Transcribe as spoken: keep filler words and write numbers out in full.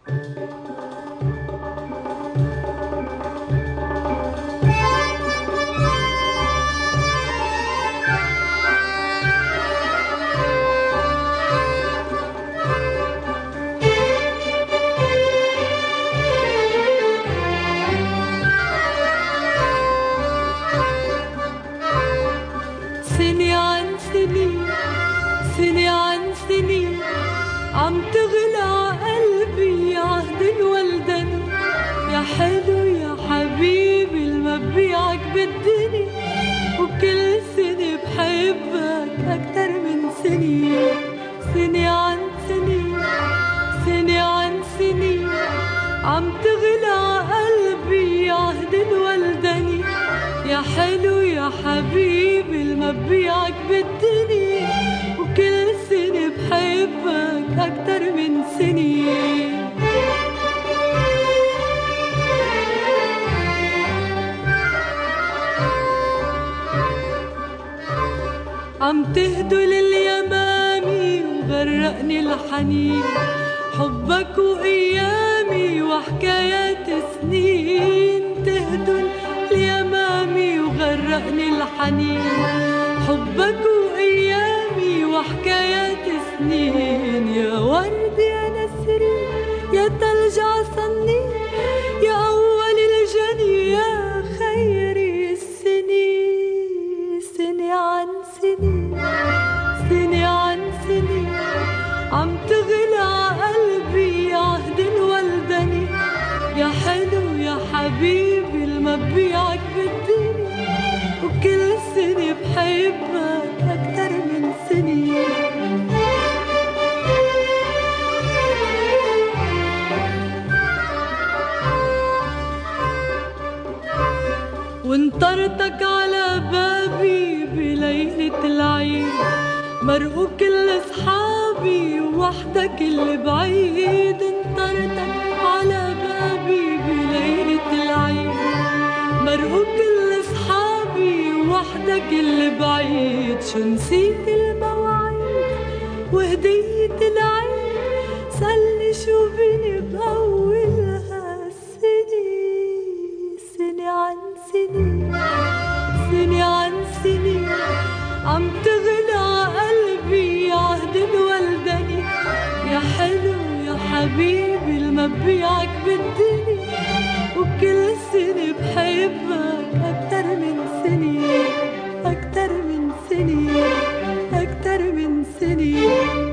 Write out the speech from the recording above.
سنة عن سنين سنة عن سنين عم تغلى عقلبي عهد الولدني. يا حلو يا حبيبي المبيعك بالدنيا، وكل سنة بحبك أكتر من سنين. سنة عن سنين سنة عن سنين عم تغلى عقلبي عهد الولدني. يا حلو يا حبيبي المبيعك بالدنيا، وكل سنة بحبك أكتر من سنين. عم تهدل اليمامي وغرقني الحنين، حبك وأيامي وحكايات سنين. تهدل اليمامي وغرقني الحنين، حبك وأيامي وحكايات سنين. يا ورد يا نسرين يا تلج عصني، يا أول الجني يا خيري السنين. سنة عن سنين سنة عن سنين عم تغلى قلبي عهد الولدني. يا حلو يا حبيبي المبيعك بالدنيا، وكل سنة بحبك أكتر من سنين. وانطرتك على بابي بليلة العيد، مرقوا كل اصحابي ووحدك اللي بعيد. انطرتك على بابي بليلة العيد، مرقوا كل اصحابي ووحدك اللي بعيد. شو نسيت المواعيد وهدية العيد، سألني شو بيني بأولها السنين. سنة عن سنين سنة عن سنين عم تغلى قلبي عهد الولدني. يا حلو يا حبيبي المبيعك بالدنيا، وكل سنة بحبك أكتر من سنين. أكتر من سنين أكتر من سنين.